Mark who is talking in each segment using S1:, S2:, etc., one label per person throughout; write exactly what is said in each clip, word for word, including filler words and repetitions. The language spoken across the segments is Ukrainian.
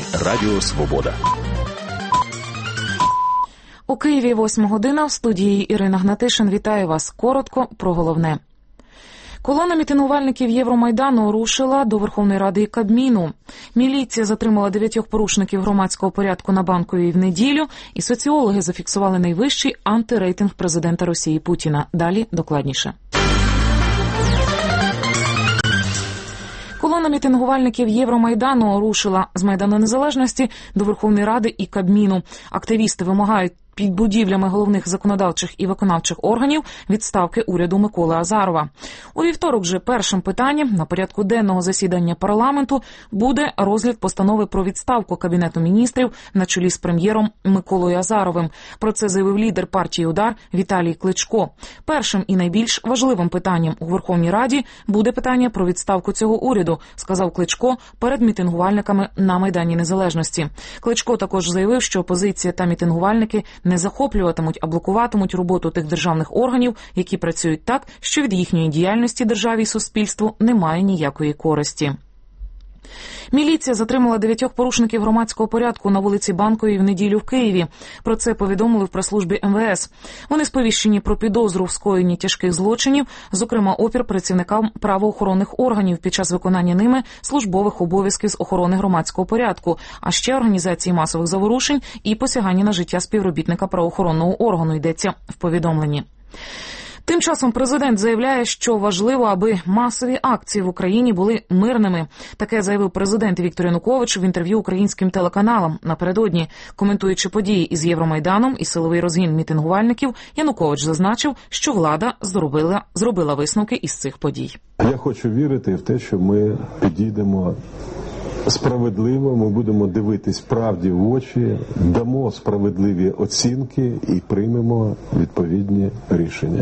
S1: Радіо Свобода.
S2: У Києві восьма година. В студії Ірина Гнатишин. Вітаю вас. Коротко про головне. Колона мітингувальників Євромайдану рушила до Верховної Ради і Кабміну. Міліція затримала дев'ятьох порушників громадського порядку на Банковій в неділю, і соціологи зафіксували найвищий антирейтинг президента Росії Путіна. Далі докладніше. Колона мітингувальників Євромайдану рушила з Майдану Незалежності до Верховної Ради і Кабміну. Активісти вимагають під будівлями головних законодавчих і виконавчих органів відставки уряду Миколи Азарова. У вівторок же першим питанням на порядку денного засідання парламенту буде розгляд постанови про відставку Кабінету міністрів на чолі з прем'єром Миколою Азаровим. Про це заявив лідер партії «Удар» Віталій Кличко. Першим і найбільш важливим питанням у Верховній Раді буде питання про відставку цього уряду, сказав Кличко перед мітингувальниками на Майдані Незалежності. Кличко також заявив, що опозиція та мітингувальники не захоплюватимуть, а блокуватимуть роботу тих державних органів, які працюють так, що від їхньої діяльності державі і суспільству немає ніякої користі. Міліція затримала дев'ятьох порушників громадського порядку на вулиці Банковій в неділю в Києві. Про це повідомили в прес-службі ем ве ес. Вони сповіщені про підозру в скоєнні тяжких злочинів, зокрема опір працівникам правоохоронних органів під час виконання ними службових обов'язків з охорони громадського порядку, а ще організації масових заворушень і посягання на життя співробітника правоохоронного органу, йдеться в повідомленні. Тим часом президент заявляє, що важливо, аби масові акції в Україні були мирними. Таке заявив президент Віктор Янукович в інтерв'ю українським телеканалам напередодні. Коментуючи події із Євромайданом і силовий розгін мітингувальників, Янукович зазначив, що влада зробила, зробила висновки із цих подій.
S3: Я хочу вірити в те, що ми підійдемо справедливо, ми будемо дивитись правді в очі, дамо справедливі оцінки і приймемо відповідні рішення.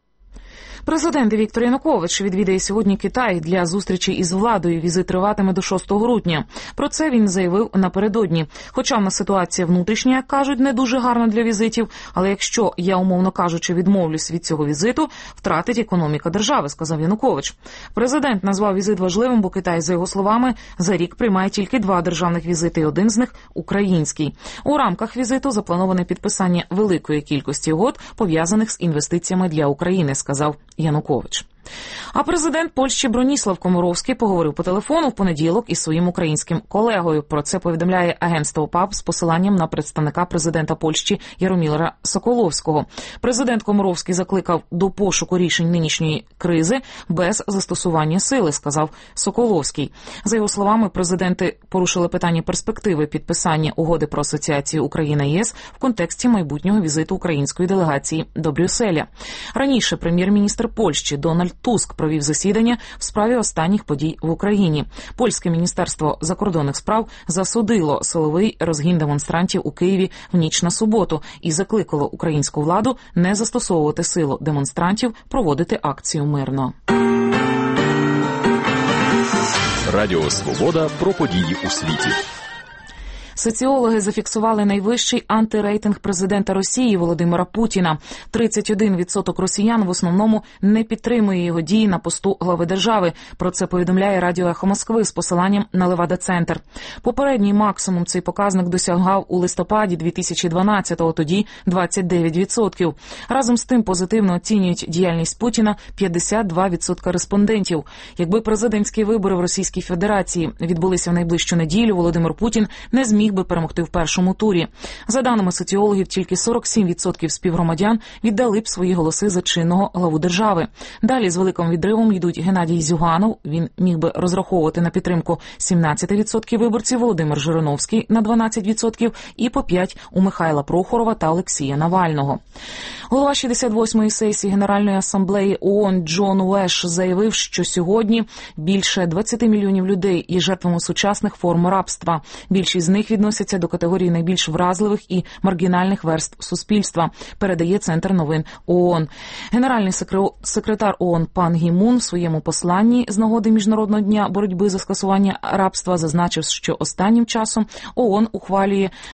S2: Президент Віктор Янукович відвідає сьогодні Китай для зустрічі із владою. Візит триватиме до шостого грудня. Про це він заявив напередодні. Хоча в нас ситуація внутрішня, як кажуть, не дуже гарна для візитів, але якщо я, умовно кажучи, відмовлюсь від цього візиту, втратить економіка держави, сказав Янукович. Президент назвав візит важливим, бо Китай, за його словами, за рік приймає тільки два державних візити, і один з них – український. У рамках візиту заплановане підписання великої кількості угод, пов'язаних з інвестиціями для України, сказав Янукович. А президент Польщі Броніслав Коморовський поговорив по телефону в понеділок із своїм українським колегою. Про це повідомляє агентство ПАП з посиланням на представника президента Польщі Яроміра Соколовського. Президент Коморовський закликав до пошуку рішень нинішньої кризи без застосування сили, сказав Соколовський. За його словами, президенти порушили питання перспективи підписання угоди про асоціацію Україна-ЄС в контексті майбутнього візиту української делегації до Брюсселя. Раніше прем'єр-міністр Польщі Дональд Туск провів засідання в справі останніх подій в Україні. Польське міністерство закордонних справ засудило силовий розгін демонстрантів у Києві в ніч на суботу і закликало українську владу не застосовувати силу демонстрантів, проводити акцію мирно.
S1: Радіо Свобода про події у світі.
S2: Соціологи зафіксували найвищий антирейтинг президента Росії Володимира Путіна. тридцять один відсоток росіян в основному не підтримує його дії на посту глави держави. Про це повідомляє Радіо Ехо Москви з посиланням на Левада-центр. Попередній максимум цей показник досягав у листопаді дві тисячі дванадцятого, тоді двадцять дев'ять відсотків. Разом з тим позитивно оцінюють діяльність Путіна п'ятдесят два відсотки респондентів. Якби президентські вибори в Російській Федерації відбулися в найближчу неділю, Володимир Путін не зміг би перемогти в першому турі. За даними соціологів, тільки сорок сім відсотків співгромадян віддали б свої голоси за чинного главу держави. Далі з великим відривом йдуть Геннадій Зюганов, він міг би розраховувати на підтримку сімнадцять відсотків виборців, Володимир Жириновський на дванадцять відсотків і по п'ять у Михайла Прохорова та Олексія Навального. Голова шістдесят восьмої сесії Генеральної асамблеї ООН Джон Уеш заявив, що сьогодні більше двадцять мільйонів людей є жертвами сучасних форм рабства. Більшість з них відносяться до категорії найбільш вразливих і маргінальних верств суспільства, передає Центр новин ООН. Генеральний секретар ООН Пан Гі Мун в своєму посланні з нагоди Міжнародного дня боротьби за скасування рабства зазначив, що останнім часом ООН ухвалює